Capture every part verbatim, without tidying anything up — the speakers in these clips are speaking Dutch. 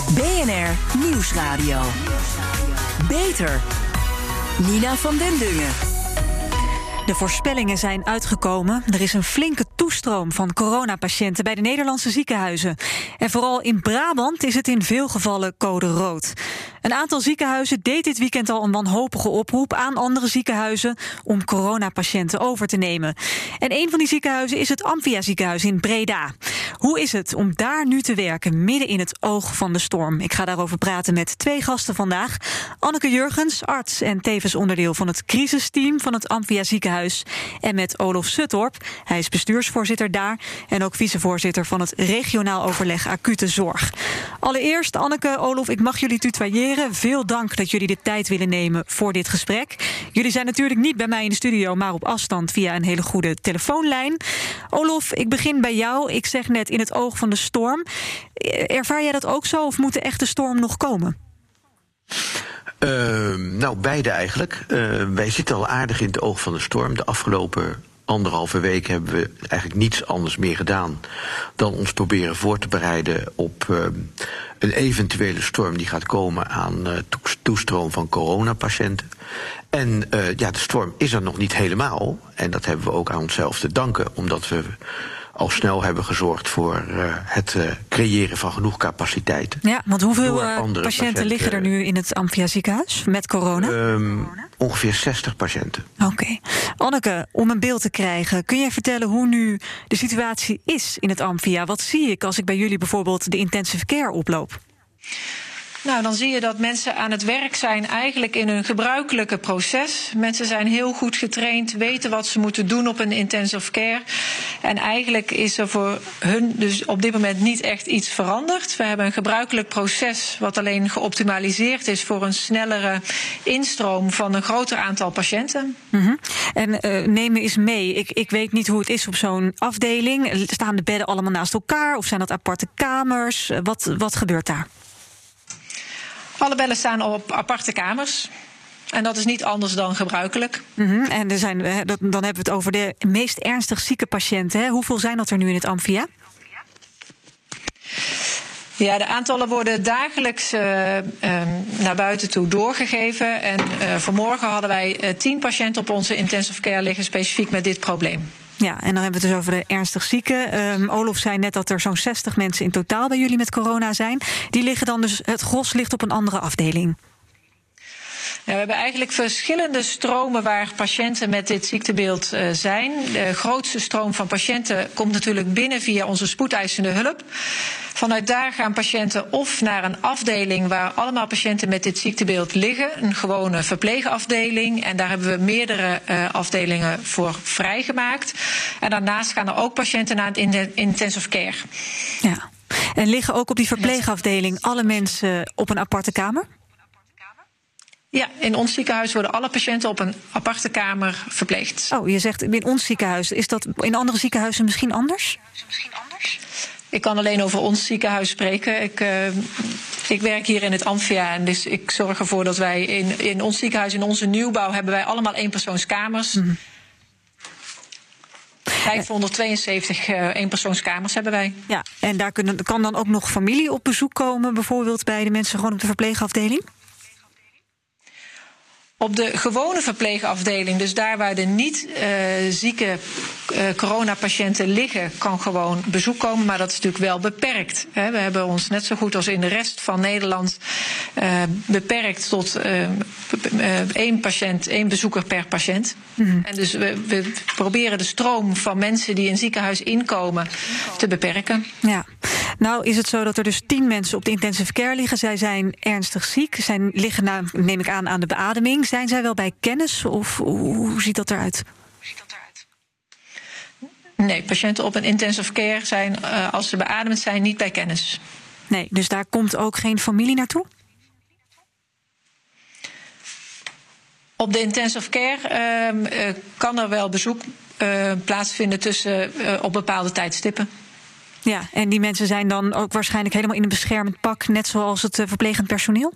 B N R Nieuwsradio. Beter. Nina van den Dungen. De voorspellingen zijn uitgekomen. Er is een flinke toestroom van coronapatiënten bij de Nederlandse ziekenhuizen. En vooral in Brabant is het in veel gevallen code rood. Een aantal ziekenhuizen deed dit weekend al een wanhopige oproep aan andere ziekenhuizen om coronapatiënten over te nemen. En een van die ziekenhuizen is het Amphia ziekenhuis in Breda. Hoe is het om daar nu te werken, midden in het oog van de storm? Ik ga daarover praten met twee gasten vandaag. Anneke Jurgens, arts en tevens onderdeel van het crisisteam van het Amphia ziekenhuis. En met Olof Suttorp, hij is bestuursvoorzitter daar en ook vicevoorzitter van het regionaal overleg acute zorg. Allereerst, Anneke, Olof, ik mag jullie tutoyeren. Veel dank dat jullie de tijd willen nemen voor dit gesprek. Jullie zijn natuurlijk niet bij mij in de studio, maar op afstand via een hele goede telefoonlijn. Olof, ik begin bij jou. Ik zeg net in het oog van de storm. Ervaar jij dat ook zo of moet de echte storm nog komen? Uh, nou, beide eigenlijk. Uh, wij zitten al aardig in het oog van de storm. De afgelopen anderhalve week hebben we eigenlijk niets anders meer gedaan dan ons proberen voor te bereiden op uh, een eventuele storm die gaat komen aan uh, toestroom van coronapatiënten. En uh, ja, de storm is er nog niet helemaal. En dat hebben we ook aan onszelf te danken, omdat we al snel hebben gezorgd voor uh, het uh, creëren van genoeg capaciteit. Ja, want hoeveel uh, patiënten, patiënten liggen er nu in het Amphia ziekenhuis met corona? Um, ongeveer zestig patiënten. Oké. Okay. Anneke, om een beeld te krijgen, kun jij vertellen hoe nu de situatie is in het Amphia? Wat zie ik als ik bij jullie bijvoorbeeld de intensive care oploop? Nou, dan zie je dat mensen aan het werk zijn eigenlijk in hun gebruikelijke proces. Mensen zijn heel goed getraind, weten wat ze moeten doen op een intensive care. En eigenlijk is er voor hun dus op dit moment niet echt iets veranderd. We hebben een gebruikelijk proces wat alleen geoptimaliseerd is voor een snellere instroom van een groter aantal patiënten. Mm-hmm. En uh, neem me eens mee. Ik, ik weet niet hoe het is op zo'n afdeling. Staan de bedden allemaal naast elkaar of zijn dat aparte kamers? Wat, wat gebeurt daar? Alle bedden staan op aparte kamers. En dat is niet anders dan gebruikelijk. Mm-hmm. En er zijn, dan hebben we het over de meest ernstig zieke patiënten. Hè? Hoeveel zijn dat er nu in het Amphia? Ja, de aantallen worden dagelijks uh, uh, naar buiten toe doorgegeven. En uh, vanmorgen hadden wij uh, tien patiënten op onze intensive care liggen, specifiek met dit probleem. Ja, en dan hebben we het dus over de ernstig zieken. Um, Olof zei net dat er zo'n zestig mensen in totaal bij jullie met corona zijn. Die liggen dan dus, het gros ligt op een andere afdeling. Ja, we hebben eigenlijk verschillende stromen waar patiënten met dit ziektebeeld uh, zijn. De grootste stroom van patiënten komt natuurlijk binnen via onze spoedeisende hulp. Vanuit daar gaan patiënten of naar een afdeling waar allemaal patiënten met dit ziektebeeld liggen. Een gewone verpleegafdeling. En daar hebben we meerdere uh, afdelingen voor vrijgemaakt. En daarnaast gaan er ook patiënten naar het intensive care. Ja. En liggen ook op die verpleegafdeling alle mensen op een aparte kamer? Ja, in ons ziekenhuis worden alle patiënten op een aparte kamer verpleegd. Oh, je zegt in ons ziekenhuis. Is dat in andere ziekenhuizen misschien anders? Misschien anders? Ik kan alleen over ons ziekenhuis spreken. Ik, uh, ik werk hier in het Amphia en dus ik zorg ervoor dat wij in, in ons ziekenhuis, in onze nieuwbouw, hebben wij allemaal eenpersoonskamers. Mm-hmm. vijfhonderdtweeënzeventig uh, eenpersoonskamers hebben wij. Ja, en daar kunnen, kan dan ook nog familie op bezoek komen, bijvoorbeeld bij de mensen gewoon op de verpleegafdeling? Op de gewone verpleegafdeling, dus daar waar de niet uh, zieke uh, coronapatiënten liggen, kan gewoon bezoek komen, maar dat is natuurlijk wel beperkt. Hè. We hebben ons net zo goed als in de rest van Nederland uh, beperkt tot uh, uh, één patiënt, één bezoeker per patiënt. Mm-hmm. En dus we, we proberen de stroom van mensen die in een ziekenhuis inkomen te beperken. Ja. Nou is het zo dat er dus tien mensen op de intensive care liggen. Zij zijn ernstig ziek. Zij liggen, nou, neem ik aan, aan de beademing. Zijn zij wel bij kennis of hoe, hoe ziet dat eruit? Nee, patiënten op een intensive care zijn, uh, als ze beademd zijn, niet bij kennis. Nee, dus daar komt ook geen familie naartoe? Op de intensive care uh, uh, kan er wel bezoek uh, plaatsvinden tussen uh, op bepaalde tijdstippen. Ja, en die mensen zijn dan ook waarschijnlijk helemaal in een beschermend pak, net zoals het uh, verplegend personeel?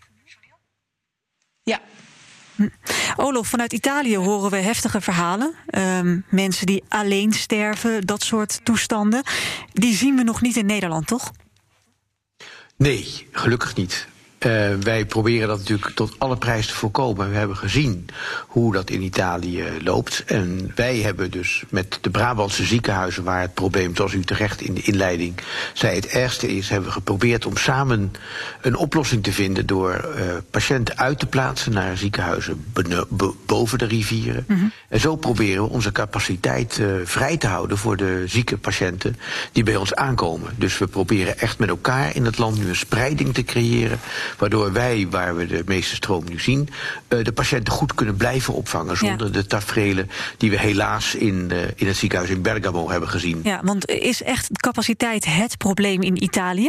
Ja. Hm. Olof, vanuit Italië horen we heftige verhalen. Um, mensen die alleen sterven, dat soort toestanden. Die zien we nog niet in Nederland, toch? Nee, gelukkig niet. Uh, wij proberen dat natuurlijk tot alle prijs te voorkomen. We hebben gezien hoe dat in Italië loopt. En wij hebben dus met de Brabantse ziekenhuizen, waar het probleem, zoals u terecht in de inleiding zei, het ergste is, hebben we geprobeerd om samen een oplossing te vinden door uh, patiënten uit te plaatsen naar ziekenhuizen boven de rivieren. Mm-hmm. En zo proberen we onze capaciteit uh, vrij te houden voor de zieke patiënten die bij ons aankomen. Dus we proberen echt met elkaar in het land nu een spreiding te creëren, waardoor wij, waar we de meeste stroom nu zien, de patiënten goed kunnen blijven opvangen zonder ja. de taferelen die we helaas in, uh, in het ziekenhuis in Bergamo hebben gezien. Ja, want is echt capaciteit het probleem in Italië?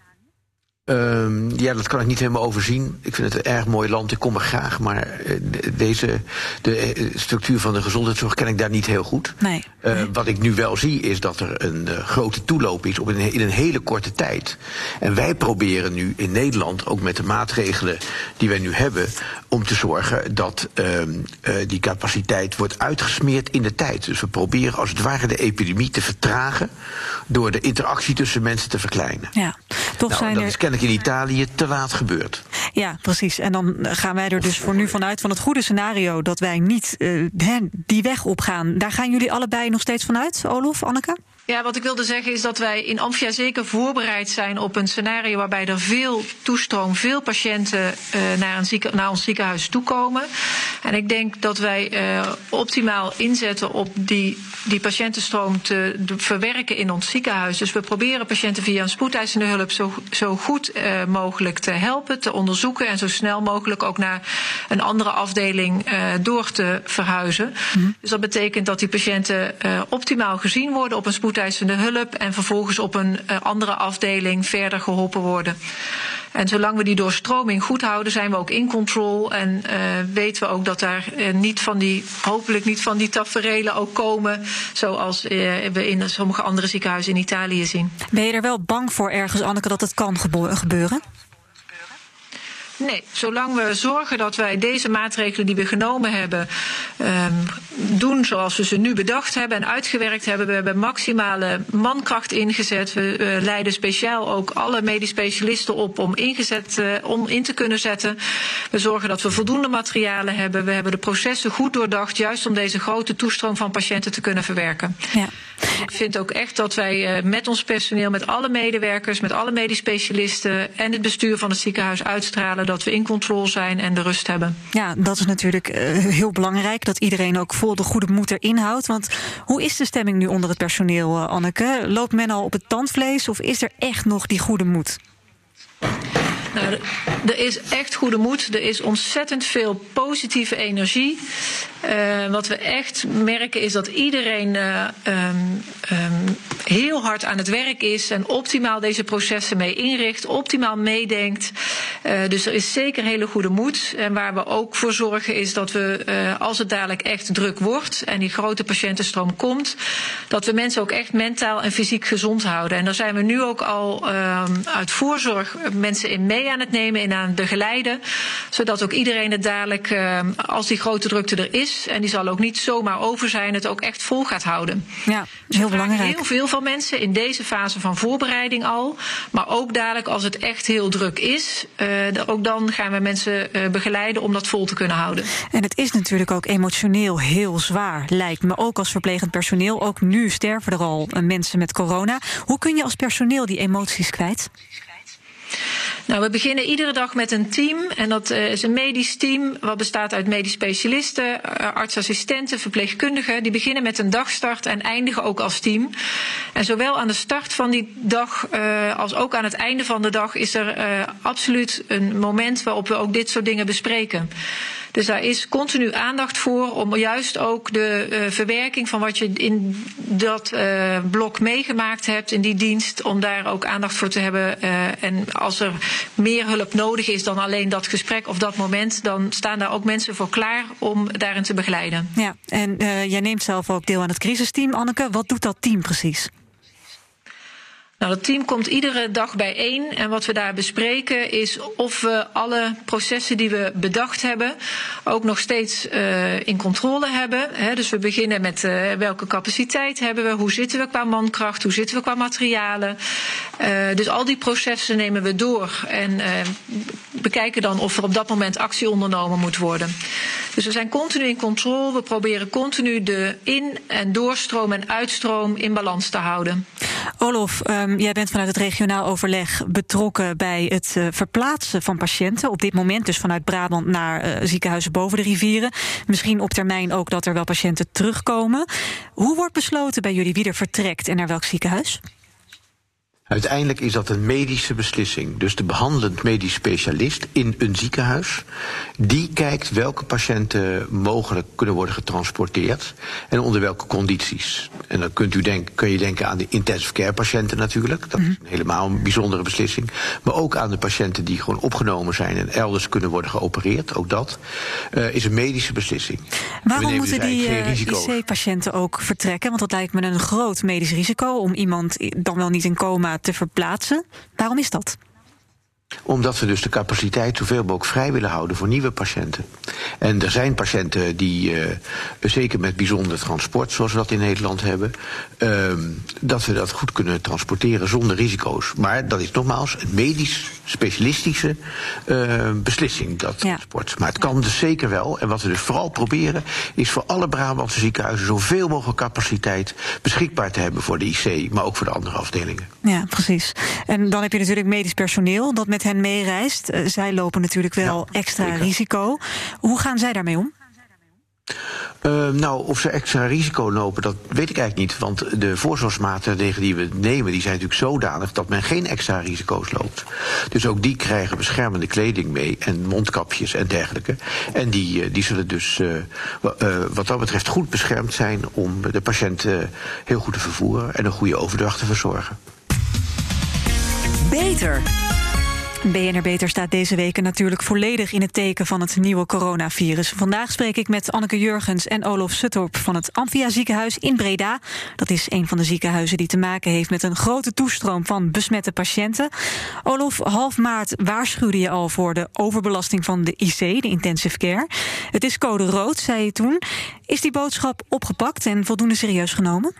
Um, ja, dat kan ik niet helemaal overzien. Ik vind het een erg mooi land, ik kom er graag, maar uh, deze, de uh, structuur van de gezondheidszorg ken ik daar niet heel goed. Nee. Uh, nee. Wat ik nu wel zie is dat er een uh, grote toeloop is op een, in een hele korte tijd. En wij proberen nu in Nederland, ook met de maatregelen die wij nu hebben, om te zorgen dat uh, uh, die capaciteit wordt uitgesmeerd in de tijd. Dus we proberen als het ware de epidemie te vertragen door de interactie tussen mensen te verkleinen. Ja, toch nou, zijn dat er... is kennelijk in Italië te laat gebeurd. Ja, precies. En dan gaan wij er dus voor nu vanuit van het goede scenario dat wij niet uh, die weg opgaan. Daar gaan jullie allebei nog steeds vanuit, Olof, Anneke? Ja, wat ik wilde zeggen is dat wij in Amphia zeker voorbereid zijn op een scenario waarbij er veel toestroom, veel patiënten uh, naar, een zieke, naar ons ziekenhuis toekomen. En ik denk dat wij uh, optimaal inzetten op die, die patiëntenstroom te de, verwerken in ons ziekenhuis. Dus we proberen patiënten via een spoedeisende hulp zo, zo goed uh, mogelijk te helpen, te onderzoeken en zo snel mogelijk ook naar een andere afdeling uh, door te verhuizen. Mm-hmm. Dus dat betekent dat die patiënten uh, optimaal gezien worden op een spoedeisende hulp en vervolgens op een uh, andere afdeling verder geholpen worden. En zolang we die doorstroming goed houden, zijn we ook in control en uh, weten we ook dat daar uh, niet van die, hopelijk niet van die taferelen ook komen, zoals uh, we in sommige andere ziekenhuizen in Italië zien. Ben je er wel bang voor ergens, Anneke, dat het kan gebo- gebeuren? Nee, zolang we zorgen dat wij deze maatregelen die we genomen hebben um, doen zoals we ze nu bedacht hebben en uitgewerkt hebben. We hebben maximale mankracht ingezet. We uh, leiden speciaal ook alle medisch specialisten op om, ingezet, uh, om in te kunnen zetten. We zorgen dat we voldoende materialen hebben. We hebben de processen goed doordacht, juist om deze grote toestroom van patiënten te kunnen verwerken. Ja. Ik vind ook echt dat wij uh, met ons personeel, met alle medewerkers, met alle medisch specialisten en het bestuur van het ziekenhuis uitstralen dat we in controle zijn en de rust hebben. Ja, dat is natuurlijk uh, heel belangrijk, dat iedereen ook vol de goede moed erin houdt. Want hoe is de stemming nu onder het personeel, uh, Anneke? Loopt men al op het tandvlees of is er echt nog die goede moed? Nou, er is echt goede moed. Er is ontzettend veel positieve energie. Uh, wat we echt merken is dat iedereen uh, um, um, heel hard aan het werk is en optimaal deze processen mee inricht, optimaal meedenkt. Uh, dus er is zeker hele goede moed. En waar we ook voor zorgen is dat we, uh, als het dadelijk echt druk wordt en die grote patiëntenstroom komt, dat we mensen ook echt mentaal en fysiek gezond houden. En daar zijn we nu ook al uh, uit voorzorg mensen in mee aan het nemen en aan het begeleiden, zodat ook iedereen het dadelijk, uh, als die grote drukte er is, en die zal ook niet zomaar over zijn, het ook echt vol gaat houden. Ja, heel dus belangrijk. Heel veel van mensen in deze fase van voorbereiding al, maar ook dadelijk als het echt heel druk is, uh, ook dan gaan we mensen uh, begeleiden om dat vol te kunnen houden. En het is natuurlijk ook emotioneel heel zwaar, lijkt me, ook als verplegend personeel. Ook nu sterven er al uh, mensen met corona. Hoe kun je als personeel die emoties kwijt? Nou, we beginnen iedere dag met een team. En dat uh, is een medisch team wat bestaat uit medisch specialisten, uh, artsassistenten, verpleegkundigen. Die beginnen met een dagstart en eindigen ook als team. En zowel aan de start van die dag uh, als ook aan het einde van de dag is er uh, absoluut een moment waarop we ook dit soort dingen bespreken. Dus daar is continu aandacht voor om juist ook de uh, verwerking van wat je in dat uh, blok meegemaakt hebt in die dienst, om daar ook aandacht voor te hebben. Uh, en als er meer hulp nodig is dan alleen dat gesprek of dat moment, dan staan daar ook mensen voor klaar om daarin te begeleiden. Ja, en uh, jij neemt zelf ook deel aan het crisisteam, Anneke. Wat doet dat team precies? Nou, dat team komt iedere dag bijeen en wat we daar bespreken is of we alle processen die we bedacht hebben ook nog steeds uh, in controle hebben. He, dus we beginnen met uh, welke capaciteit hebben we, hoe zitten we qua mankracht, hoe zitten we qua materialen. Uh, dus al die processen nemen we door en uh, bekijken dan of er op dat moment actie ondernomen moet worden. Dus we zijn continu in controle, we proberen continu de in- en doorstroom en uitstroom in balans te houden. Olof, um, jij bent vanuit het regionaal overleg betrokken bij het uh, verplaatsen van patiënten. Op dit moment dus vanuit Brabant naar uh, ziekenhuizen boven de rivieren. Misschien op termijn ook dat er wel patiënten terugkomen. Hoe wordt besloten bij jullie wie er vertrekt en naar welk ziekenhuis? Uiteindelijk is dat een medische beslissing. Dus de behandelend medisch specialist in een ziekenhuis, die kijkt welke patiënten mogelijk kunnen worden getransporteerd en onder welke condities. En dan kunt u denk, kun je denken aan de intensive care patiënten natuurlijk. Dat is een helemaal een bijzondere beslissing. Maar ook aan de patiënten die gewoon opgenomen zijn en elders kunnen worden geopereerd. Ook dat uh, is een medische beslissing. Waarom moeten dus die uh, I C-patiënten ook vertrekken? Want dat lijkt me een groot medisch risico om iemand dan wel niet in coma te verplaatsen. Waarom is dat? Omdat we dus de capaciteit zoveel mogelijk vrij willen houden voor nieuwe patiënten. En er zijn patiënten die, uh, zeker met bijzonder transport, zoals we dat in Nederland hebben, uh, dat we dat goed kunnen transporteren zonder risico's. Maar dat is nogmaals een medisch, specialistische uh, beslissing, dat ja. transport. Maar het kan dus zeker wel. En wat we dus vooral proberen, is voor alle Brabantse ziekenhuizen zoveel mogelijk capaciteit beschikbaar te hebben voor de I C, maar ook voor de andere afdelingen. Ja, precies. En dan heb je natuurlijk medisch personeel dat met hen meereist. Uh, zij lopen natuurlijk wel ja, extra zeker. risico. Hoe gaan zij daarmee om? Uh, nou, of ze extra risico lopen, dat weet ik eigenlijk niet. Want de voorzorgsmaatregelen die we nemen, die zijn natuurlijk zodanig dat men geen extra risico's loopt. Dus ook die krijgen beschermende kleding mee en mondkapjes en dergelijke. En die, die zullen dus uh, uh, wat dat betreft goed beschermd zijn om de patiënt uh, heel goed te vervoeren en een goede overdracht te verzorgen. Beter. B N R Beter staat deze week natuurlijk volledig in het teken van het nieuwe coronavirus. Vandaag spreek ik met Anneke Jurgens en Olof Suttorp van het Amphia ziekenhuis in Breda. Dat is een van de ziekenhuizen die te maken heeft met een grote toestroom van besmette patiënten. Olof, half maart waarschuwde je al voor de overbelasting van de I C, de intensive care. Het is code rood, zei je toen. Is die boodschap opgepakt en voldoende serieus genomen?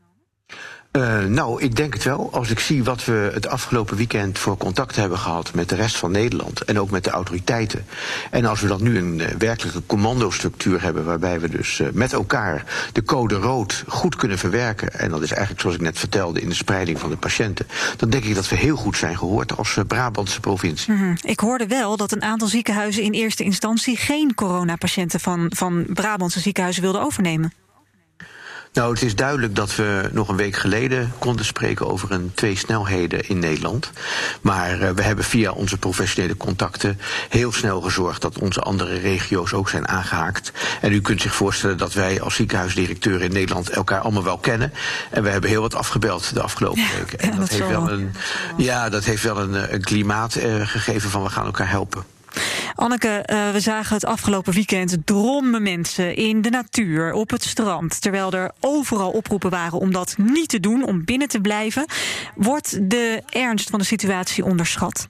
Uh, nou, ik denk het wel. Als ik zie wat we het afgelopen weekend voor contact hebben gehad met de rest van Nederland en ook met de autoriteiten. En als we dan nu een uh, werkelijke commandostructuur hebben waarbij we dus uh, met elkaar de code rood goed kunnen verwerken. En dat is eigenlijk zoals ik net vertelde in de spreiding van de patiënten. Dan denk ik dat we heel goed zijn gehoord als uh, Brabantse provincie. Mm-hmm. Ik hoorde wel dat een aantal ziekenhuizen in eerste instantie geen coronapatiënten van, van Brabantse ziekenhuizen wilden overnemen. Nou, het is duidelijk dat we nog een week geleden konden spreken over een twee snelheden in Nederland. Maar uh, we hebben via onze professionele contacten heel snel gezorgd dat onze andere regio's ook zijn aangehaakt. En u kunt zich voorstellen dat wij als ziekenhuisdirecteuren in Nederland elkaar allemaal wel kennen. En we hebben heel wat afgebeld de afgelopen ja, weken. En ja, dat, dat heeft wel een, ja, dat heeft wel een, een klimaat uh, gegeven van we gaan elkaar helpen. Anneke, uh, we zagen het afgelopen weekend drommen mensen in de natuur, op het strand, terwijl er overal oproepen waren om dat niet te doen, om binnen te blijven. Wordt de ernst van de situatie onderschat?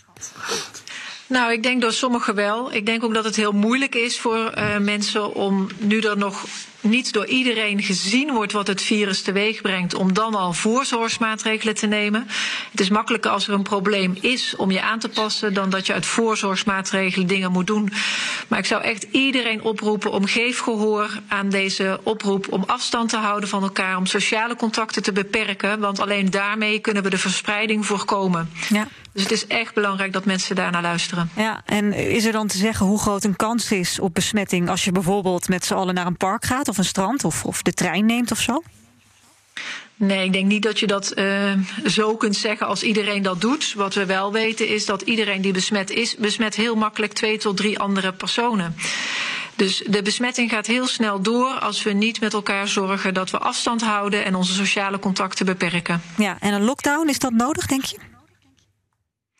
Nou, ik denk door sommigen wel. Ik denk ook dat het heel moeilijk is voor uh, mensen om, nu er nog niet door iedereen gezien wordt wat het virus teweeg brengt, om dan al voorzorgsmaatregelen te nemen. Het is makkelijker als er een probleem is om je aan te passen dan dat je uit voorzorgsmaatregelen dingen moet doen. Maar ik zou echt iedereen oproepen om geef gehoor aan deze oproep om afstand te houden van elkaar, om sociale contacten te beperken, want alleen daarmee kunnen we de verspreiding voorkomen. Ja. Dus het is echt belangrijk dat mensen daarnaar luisteren. Ja, en is er dan te zeggen hoe groot een kans is op besmetting als je bijvoorbeeld met z'n allen naar een park gaat of een strand of, of de trein neemt of zo? Nee, ik denk niet dat je dat uh, zo kunt zeggen als iedereen dat doet. Wat we wel weten is dat iedereen die besmet is, besmet heel makkelijk twee tot drie andere personen. Dus de besmetting gaat heel snel door als we niet met elkaar zorgen dat we afstand houden en onze sociale contacten beperken. Ja, en een lockdown, is dat nodig, denk je?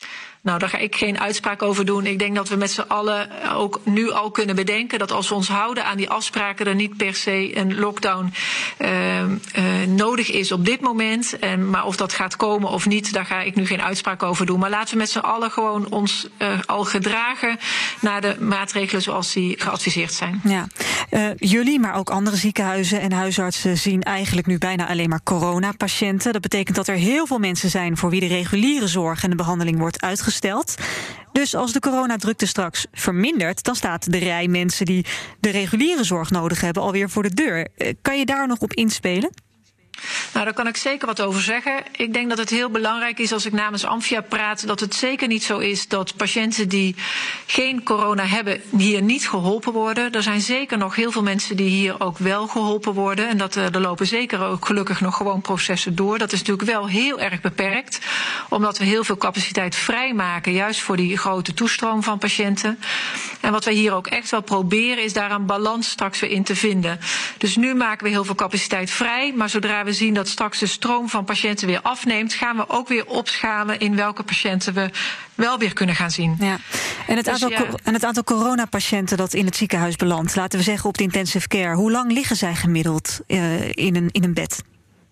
Nou, daar ga ik geen uitspraak over doen. Ik denk dat we met z'n allen ook nu al kunnen bedenken dat als we ons houden aan die afspraken, er niet per se een lockdown uh, uh, nodig is op dit moment. En, maar of dat gaat komen of niet, daar ga ik nu geen uitspraak over doen. Maar laten we met z'n allen gewoon ons uh, al gedragen naar de maatregelen zoals die geadviseerd zijn. Ja, uh, jullie, maar ook andere ziekenhuizen en huisartsen zien eigenlijk nu bijna alleen maar coronapatiënten. Dat betekent dat er heel veel mensen zijn voor wie de reguliere zorg en de behandeling wordt uitgesteld. Dus als de coronadrukte straks vermindert, dan staat de rij mensen die de reguliere zorg nodig hebben alweer voor de deur. Kan je daar nog op inspelen? Nou, daar kan ik zeker wat over zeggen. Ik denk dat het heel belangrijk is, als ik namens Amphia praat, dat het zeker niet zo is dat patiënten die geen corona hebben hier niet geholpen worden. Er zijn zeker nog heel veel mensen die hier ook wel geholpen worden. En dat, er lopen zeker ook gelukkig nog gewoon processen door. Dat is natuurlijk wel heel erg beperkt, omdat we heel veel capaciteit vrijmaken, juist voor die grote toestroom van patiënten. En wat wij hier ook echt wel proberen, is daar een balans straks weer in te vinden. Dus nu maken we heel veel capaciteit vrij, maar zodra we zien dat straks de stroom van patiënten weer afneemt, gaan we ook weer opschalen in welke patiënten we wel weer kunnen gaan zien. Ja. En, het aantal, dus, ja. en het aantal coronapatiënten dat in het ziekenhuis belandt, laten we zeggen op de intensive care, hoe lang liggen zij gemiddeld uh, in, een, in een bed?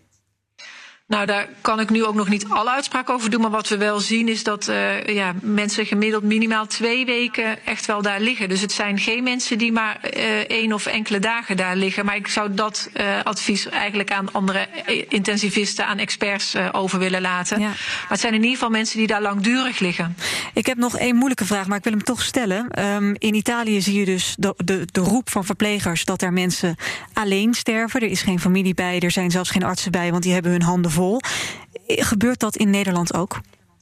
Nou, daar kan ik nu ook nog niet alle uitspraken over doen. Maar wat we wel zien is dat uh, ja, mensen gemiddeld minimaal twee weken echt wel daar liggen. Dus het zijn geen mensen die maar uh, één of enkele dagen daar liggen. Maar ik zou dat uh, advies eigenlijk aan andere intensivisten, aan experts uh, over willen laten. Ja. Maar het zijn in ieder geval mensen die daar langdurig liggen. Ik heb nog één moeilijke vraag, maar ik wil hem toch stellen. Um, in Italië zie je dus de, de, de roep van verplegers dat er mensen alleen sterven. Er is geen familie bij, er zijn zelfs geen artsen bij, want die hebben hun handen vol. Gebeurt dat in Nederland ook?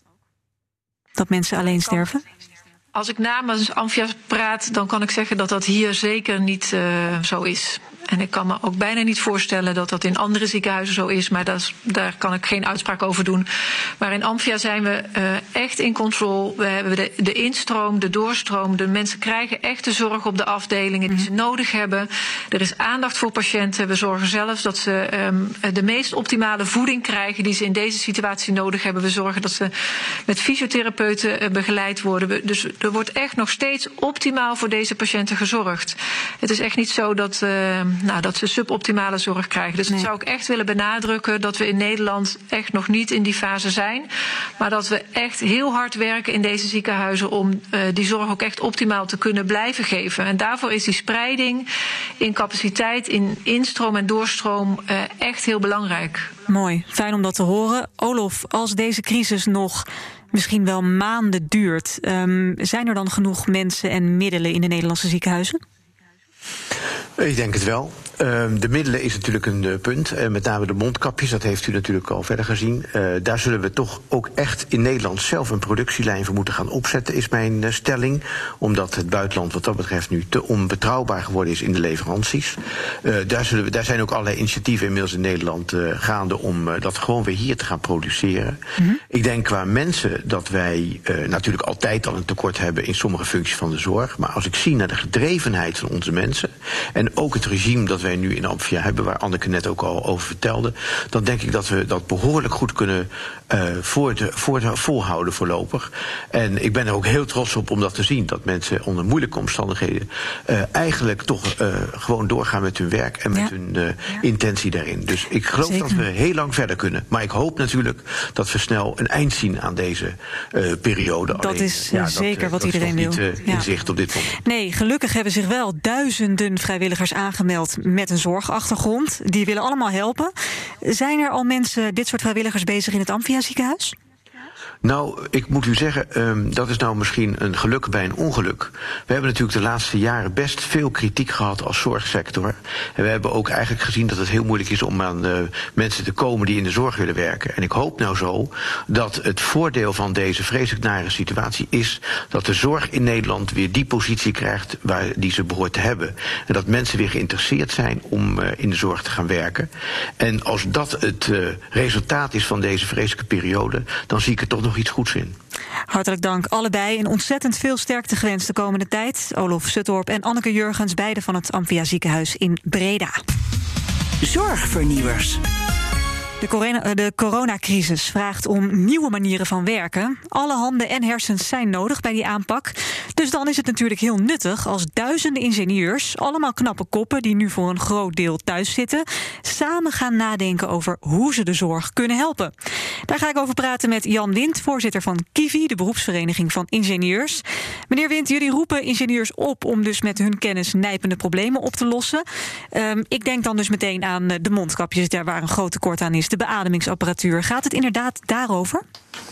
Dat mensen alleen sterven? Als ik namens Amphia praat, dan kan ik zeggen dat dat hier zeker niet uh, zo is. En ik kan me ook bijna niet voorstellen dat dat in andere ziekenhuizen zo is. Maar dat is, daar kan ik geen uitspraak over doen. Maar in Amphia zijn we uh, echt in controle. We hebben de, de instroom, de doorstroom. De mensen krijgen echt de zorg op de afdelingen die ze nodig hebben. Er is aandacht voor patiënten. We zorgen zelfs dat ze um, de meest optimale voeding krijgen die ze in deze situatie nodig hebben. We zorgen dat ze met fysiotherapeuten uh, begeleid worden. Dus er wordt echt nog steeds optimaal voor deze patiënten gezorgd. Het is echt niet zo dat Uh, Nou, dat ze suboptimale zorg krijgen. Dus nee. Dat zou ik echt willen benadrukken, dat we in Nederland echt nog niet in die fase zijn. Maar dat we echt heel hard werken in deze ziekenhuizen om uh, die zorg ook echt optimaal te kunnen blijven geven. En daarvoor is die spreiding in capaciteit, in instroom en doorstroom uh, echt heel belangrijk. Mooi, fijn om dat te horen. Olof, als deze crisis nog misschien wel maanden duurt, um, zijn er dan genoeg mensen en middelen in de Nederlandse ziekenhuizen? Ik denk het wel. Uh, de middelen is natuurlijk een uh, punt. Uh, met name de mondkapjes, dat heeft u natuurlijk al verder gezien. Uh, daar zullen we toch ook echt in Nederland zelf een productielijn voor moeten gaan opzetten, is mijn uh, stelling. Omdat het buitenland wat dat betreft nu te onbetrouwbaar geworden is in de leveranties. Uh, daar, zullen we, daar zijn ook allerlei initiatieven inmiddels in Nederland uh, gaande om uh, dat gewoon weer hier te gaan produceren. Mm-hmm. Ik denk qua mensen dat wij uh, natuurlijk altijd al een tekort hebben in sommige functies van de zorg. Maar als ik zie naar de gedrevenheid van onze mensen en ook het regime dat wij nu in Amphia hebben, waar Anneke net ook al over vertelde, dan denk ik dat we dat behoorlijk goed kunnen uh, voor de, voor de, volhouden voorlopig. En ik ben er ook heel trots op om dat te zien, dat mensen onder moeilijke omstandigheden uh, eigenlijk toch uh, gewoon doorgaan met hun werk en met ja. hun uh, ja. intentie daarin. Dus ik geloof Zeker. dat we heel lang verder kunnen. Maar ik hoop natuurlijk dat we snel een eind zien aan deze uh, periode. Dat Alleen, is ja, zeker dat, wat dat iedereen wil. Dat is niet uh, in ja. zicht op dit moment. Nee, gelukkig hebben zich wel duizenden vrijwilligers aangemeld met een zorgachtergrond. Die willen allemaal helpen. Zijn er al mensen, dit soort vrijwilligers, bezig in het Amphia ziekenhuis? Nou, ik moet u zeggen, um, dat is nou misschien een geluk bij een ongeluk. We hebben natuurlijk de laatste jaren best veel kritiek gehad als zorgsector. En we hebben ook eigenlijk gezien dat het heel moeilijk is om aan uh, mensen te komen die in de zorg willen werken. En ik hoop nou zo dat het voordeel van deze vreselijk nare situatie is dat de zorg in Nederland weer die positie krijgt waar die ze behoort te hebben. En dat mensen weer geïnteresseerd zijn om uh, in de zorg te gaan werken. En als dat het uh, resultaat is van deze vreselijke periode, dan zie ik er toch nog iets goeds in. Hartelijk dank allebei en ontzettend veel sterkte gewenst de komende tijd. Olof Suttorp en Anneke Jurgens, beide van het Amphia ziekenhuis in Breda. Zorgvernieuwers. De, corona, de coronacrisis vraagt om nieuwe manieren van werken. Alle handen en hersens zijn nodig bij die aanpak. Dus dan is het natuurlijk heel nuttig als duizenden ingenieurs, allemaal knappe koppen die nu voor een groot deel thuis zitten, samen gaan nadenken over hoe ze de zorg kunnen helpen. Daar ga ik over praten met Jan Wind, voorzitter van Kivi, de beroepsvereniging van ingenieurs. Meneer Wind, jullie roepen ingenieurs op om dus met hun kennis nijpende problemen op te lossen. Um, ik denk dan dus meteen aan de mondkapjes, daar waar een groot tekort aan is, de beademingsapparatuur. Gaat het inderdaad daarover?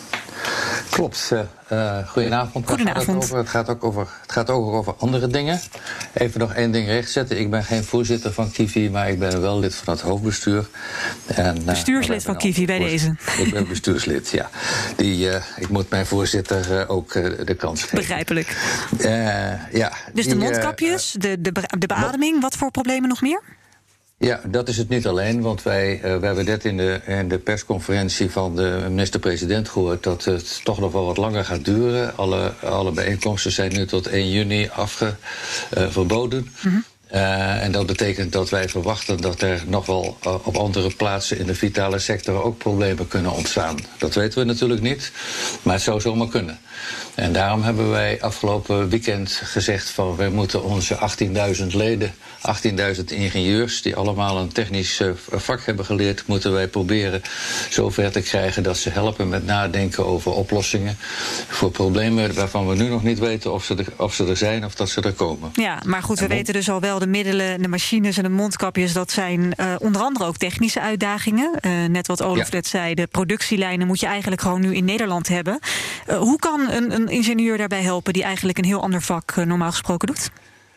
Klopt. Uh, goedenavond. Goedenavond. Het, over. Het, gaat ook over, het gaat ook over andere dingen. Even nog één ding rechtzetten. Ik ben geen voorzitter van Kivi, maar ik ben wel lid van het hoofdbestuur. En, uh, bestuurslid van Kivi bij deze. Ik ben bestuurslid, ja. Die, uh, ik moet mijn voorzitter uh, ook uh, de kans geven. Begrijpelijk. Uh, ja, dus die, de mondkapjes, uh, de, de, de beademing, wat voor problemen nog meer? Ja, dat is het niet alleen, want wij, uh, wij hebben net in de, in de persconferentie van de minister-president gehoord dat het toch nog wel wat langer gaat duren. Alle, alle bijeenkomsten zijn nu tot één juni afge, uh, verboden. Mm-hmm. Uh, en dat betekent dat wij verwachten dat er nog wel uh, op andere plaatsen in de vitale sector ook problemen kunnen ontstaan. Dat weten we natuurlijk niet, maar het zou zomaar kunnen. En daarom hebben wij afgelopen weekend gezegd van wij moeten onze achttienduizend leden, achttienduizend ingenieurs die allemaal een technisch uh, vak hebben geleerd, moeten wij proberen zover te krijgen dat ze helpen met nadenken over oplossingen voor problemen waarvan we nu nog niet weten of ze er, of ze er zijn of dat ze er komen. Ja, maar goed, we en weten dus al wel de middelen, de machines en de mondkapjes, dat zijn uh, onder andere ook technische uitdagingen. Uh, net wat Olaf ja. net zei, de productielijnen moet je eigenlijk gewoon nu in Nederland hebben. Uh, hoe kan een, een ingenieur daarbij helpen die eigenlijk een heel ander vak uh, normaal gesproken doet?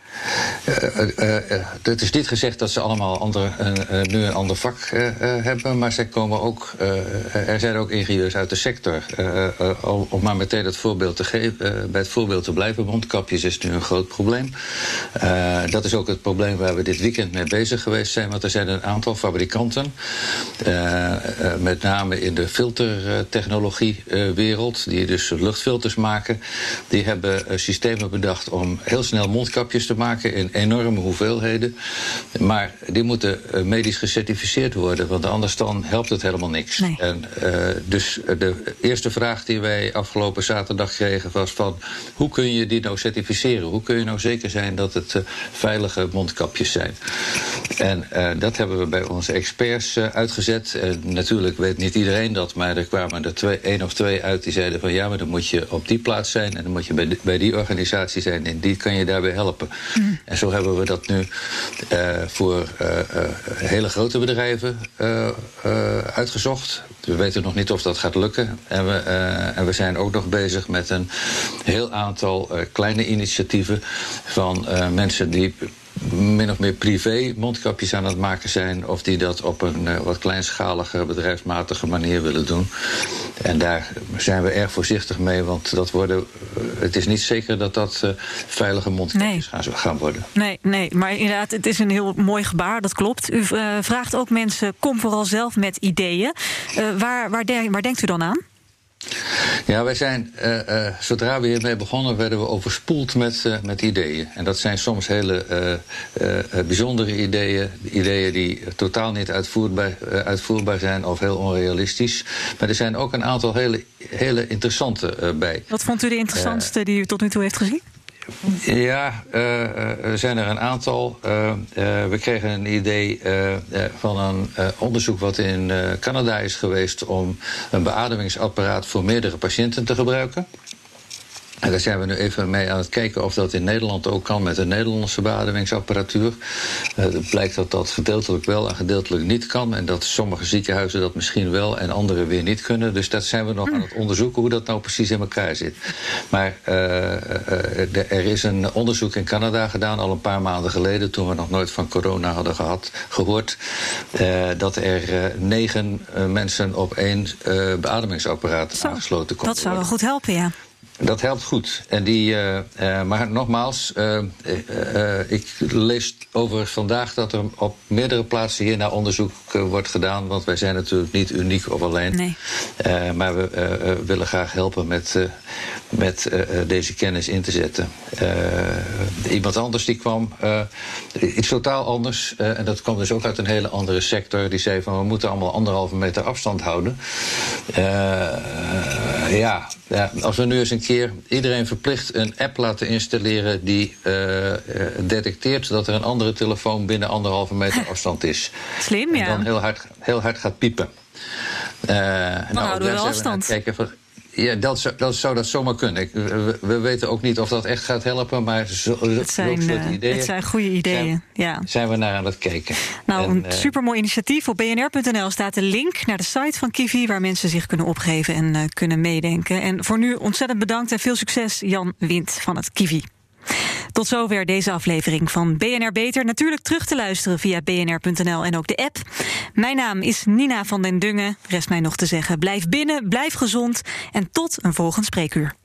Uh, uh, uh, het is niet gezegd dat ze allemaal ander, uh, uh, nu een ander vak uh, uh, hebben, maar zij komen ook, uh, er zijn ook ingenieurs uit de sector. Uh, uh, om maar meteen het voorbeeld te geven, uh, bij het voorbeeld te blijven, mondkapjes is nu een groot probleem. Uh, dat is ook het probleem waar we dit weekend mee bezig geweest zijn, want er zijn een aantal fabrikanten, uh, uh, met name in de filtertechnologiewereld, uh, die dus luchtfilters maken, die hebben uh, systemen bedacht om heel snel mondkapjes te maken in enorme hoeveelheden. Maar die moeten uh, medisch gecertificeerd worden, want anders dan helpt het helemaal niks. Nee. En, uh, dus de eerste vraag die wij afgelopen zaterdag kregen was van hoe kun je die nou certificeren? Hoe kun je nou zeker zijn dat het uh, veilige mondkapjes zijn? En uh, dat hebben we bij onze experts uh, uitgezet. En natuurlijk weet niet iedereen dat, maar er kwamen er twee, één of twee uit die zeiden van ja, maar dan moet je op die plaats zijn en dan moet je bij, de, bij die organisatie zijn en die kan je daarbij helpen. Mm. En zo hebben we dat nu uh, voor uh, uh, hele grote bedrijven uh, uh, uitgezocht. We weten nog niet of dat gaat lukken. En we, uh, en we zijn ook nog bezig met een heel aantal uh, kleine initiatieven van uh, mensen die min of meer privé mondkapjes aan het maken zijn, of die dat op een uh, wat kleinschalige, bedrijfsmatige manier willen doen. En daar zijn we erg voorzichtig mee, want dat worden, uh, het is niet zeker dat dat uh, veilige mondkapjes nee. gaan, gaan worden. Nee, nee, maar inderdaad, het is een heel mooi gebaar, dat klopt. U uh, vraagt ook mensen, kom vooral zelf met ideeën. Uh, waar, waar, de, waar denkt u dan aan? Ja, wij zijn, uh, uh, zodra we hiermee begonnen, werden we overspoeld met, uh, met ideeën. En dat zijn soms hele uh, uh, bijzondere ideeën, ideeën die totaal niet uitvoerbaar, uh, uitvoerbaar zijn of heel onrealistisch. Maar er zijn ook een aantal hele, hele interessante uh, bij. Wat vond u de interessantste uh, die u tot nu toe heeft gezien? Ja, uh, er zijn er een aantal. Uh, uh, we kregen een idee uh, uh, van een uh, onderzoek wat in uh, Canada is geweest om een beademingsapparaat voor meerdere patiënten te gebruiken. En daar zijn we nu even mee aan het kijken of dat in Nederland ook kan met een Nederlandse beademingsapparatuur. Uh, het blijkt dat dat gedeeltelijk wel en gedeeltelijk niet kan. En dat sommige ziekenhuizen dat misschien wel en andere weer niet kunnen. Dus dat zijn we nog aan het onderzoeken hoe dat nou precies in elkaar zit. Maar uh, uh, de, er is een onderzoek in Canada gedaan al een paar maanden geleden, toen we nog nooit van corona hadden gehad, gehoord. Uh, dat er uh, negen uh, mensen op één uh, beademingsapparaat Zo, aangesloten konden Dat zou worden. wel goed helpen, ja. Dat helpt goed. En die, uh, uh, maar nogmaals, uh, uh, uh, ik lees overigens vandaag dat er op meerdere plaatsen hier naar onderzoek uh, wordt gedaan. Want wij zijn natuurlijk niet uniek of alleen. Nee. Uh, maar we uh, uh, willen graag helpen met, uh, met uh, deze kennis in te zetten. Uh, iemand anders die kwam, uh, iets totaal anders. Uh, en dat kwam dus ook uit een hele andere sector. Die zei van we moeten allemaal anderhalve meter afstand houden. Uh, uh, ja, ja, als we nu eens een keer iedereen verplicht een app laten installeren die uh, uh, detecteert dat er een andere telefoon binnen anderhalve meter afstand is. Slim, ja. En dan heel hard, heel hard gaat piepen. Uh, dan nou, houden we wel afstand. We kijken van, ja, dat zou, dat zou dat zomaar kunnen. Ik, we, we weten ook niet of dat echt gaat helpen, maar zo, het zijn, soort uh, ideeën. Het zijn goede ideeën, zijn, ja. Zijn we naar aan het kijken. Nou, en, een uh, supermooi initiatief. Op b n r punt n l staat de link naar de site van Kivi, waar mensen zich kunnen opgeven en uh, kunnen meedenken. En voor nu ontzettend bedankt en veel succes, Jan Wind van het Kivi. Tot zover deze aflevering van B N R Beter. Natuurlijk terug te luisteren via b n r punt n l en ook de app. Mijn naam is Nina van den Dungen. Rest mij nog te zeggen, blijf binnen, blijf gezond en tot een volgend spreekuur.